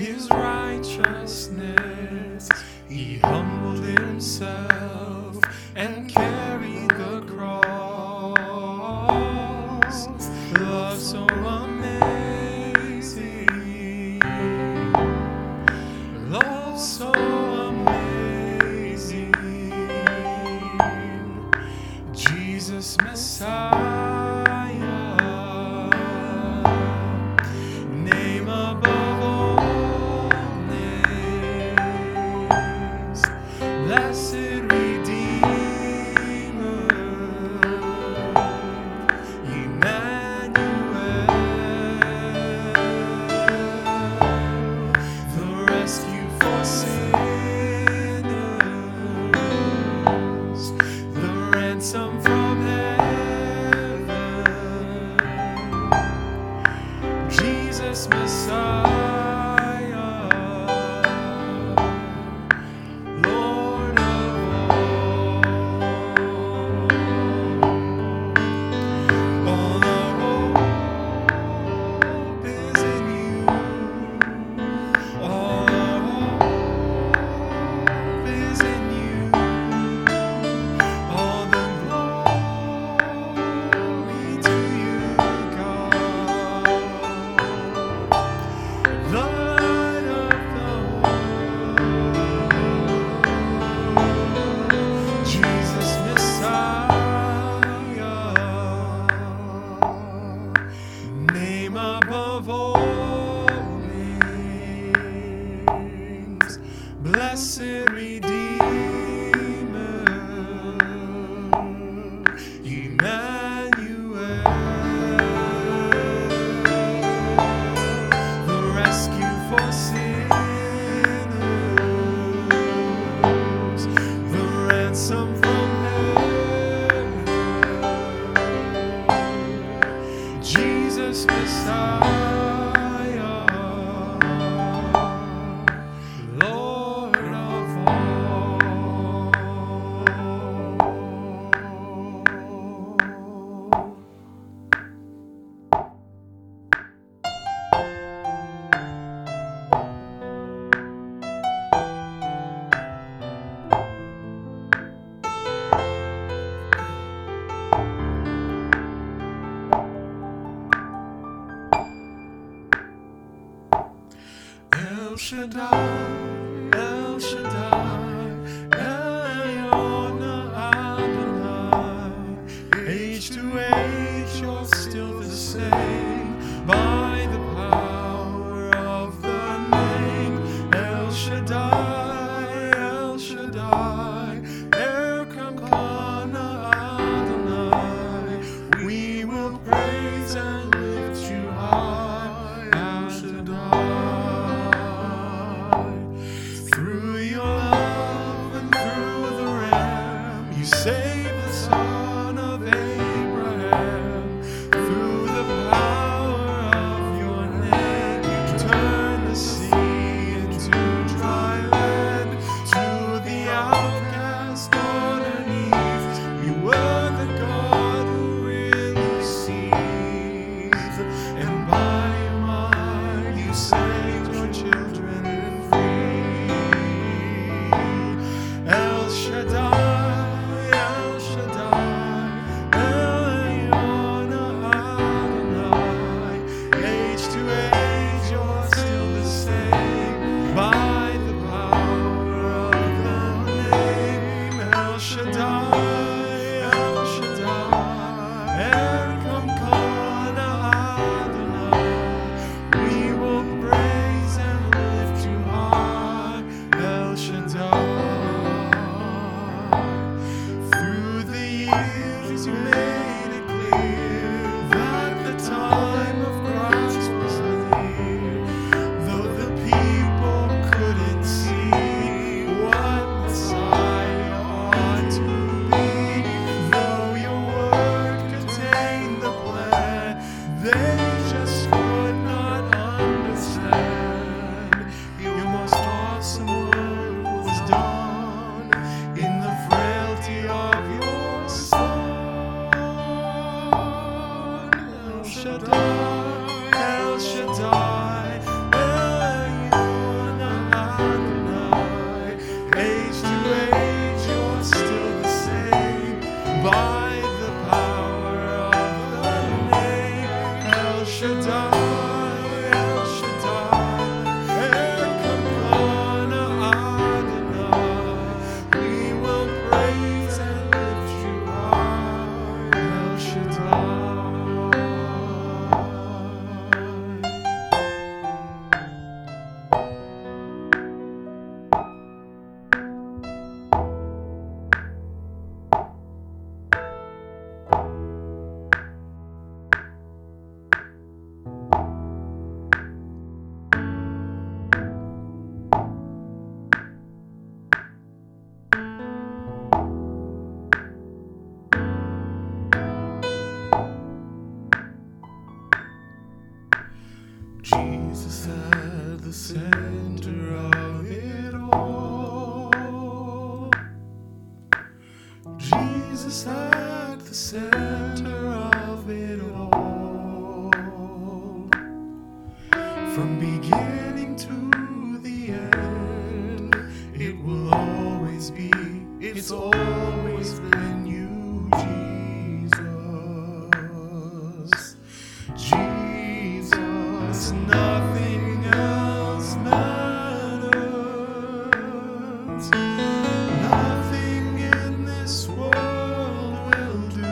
his righteousness. He humbled himself and carried the cross. Love so amazing, love so amazing. Jesus Messiah, name above all names, blessed Redeemer, Emmanuel, the rescue for sinners, the ransom from heaven, Jesus Messiah, Lord of all our hope is in you, all our hope is in you, all the glory to you, God, the light of the world, Jesus Messiah, name above all names, blessed Redeemer, Emmanuel, the rescue for sinners, the ransom from heaven, Jesus Messiah, Lord of all. El Shaddai, El Shaddai, Elyon Adonai. Age to age, you're still the same by the power of the name. El Shaddai, El Shaddai, Elkanah Adonai. We will praise and lift you high, El Shaddai. Through your love the center of it all. Jesus at the center of it all. From beginning to the end, it will always be, it's always been you, Jesus. Jesus, nothing else matters. Nothing in this world will do.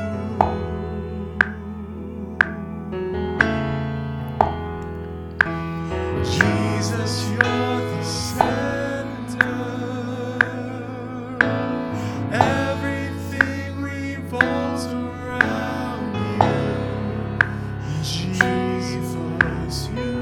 Jesus, you're the center. Everything revolves around you. Jesus, you.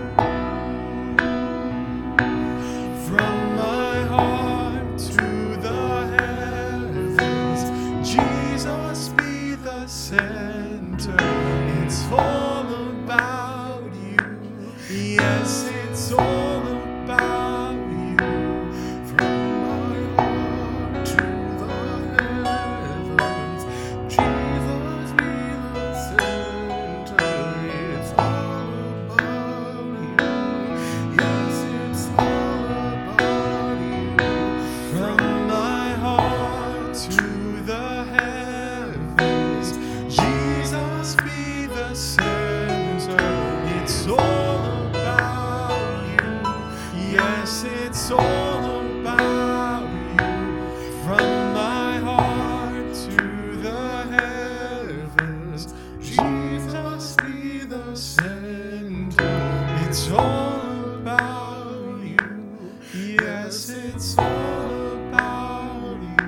From my heart to the heavens, Jesus be the center. It's all about you. Yes, it's all about you. From my heart to the heavens, Jesus be the center. It's all about you. Yes, it's all about you. From my heart to the heavens, Jesus be the center. It's all about you. Yes, it's all about you. From my heart to the heavens, Jesus be the center. It's all about you. Yes, it's all about you.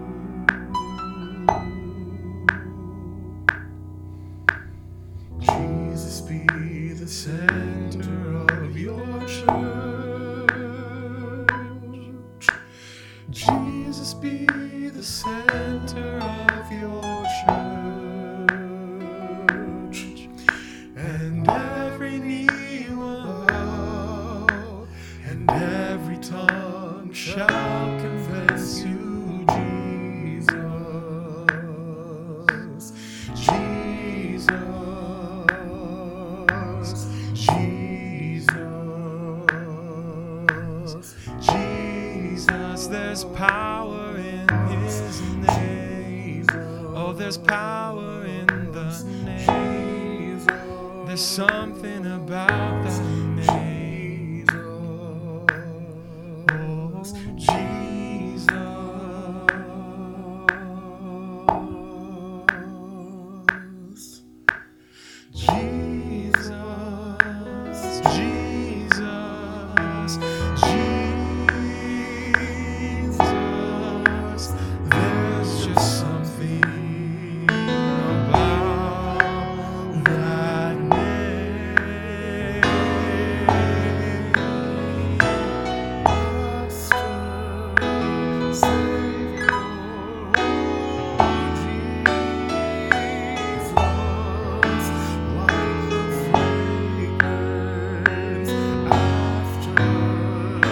Jesus be the center of your church. Jesus be the center of your church. And every knee will bow, and every tongue shall confess you, Jesus. Jesus. Jesus. Jesus. There's power in his name. Oh, there's power in the name. There's something about the name. Oh, Jesus. Jesus. Jesus. Jesus. There's just something about that name. Master, Savior, Jesus, like the fragrance after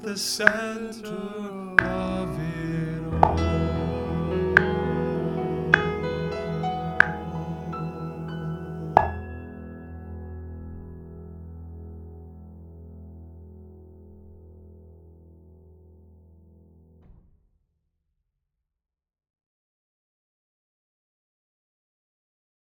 the center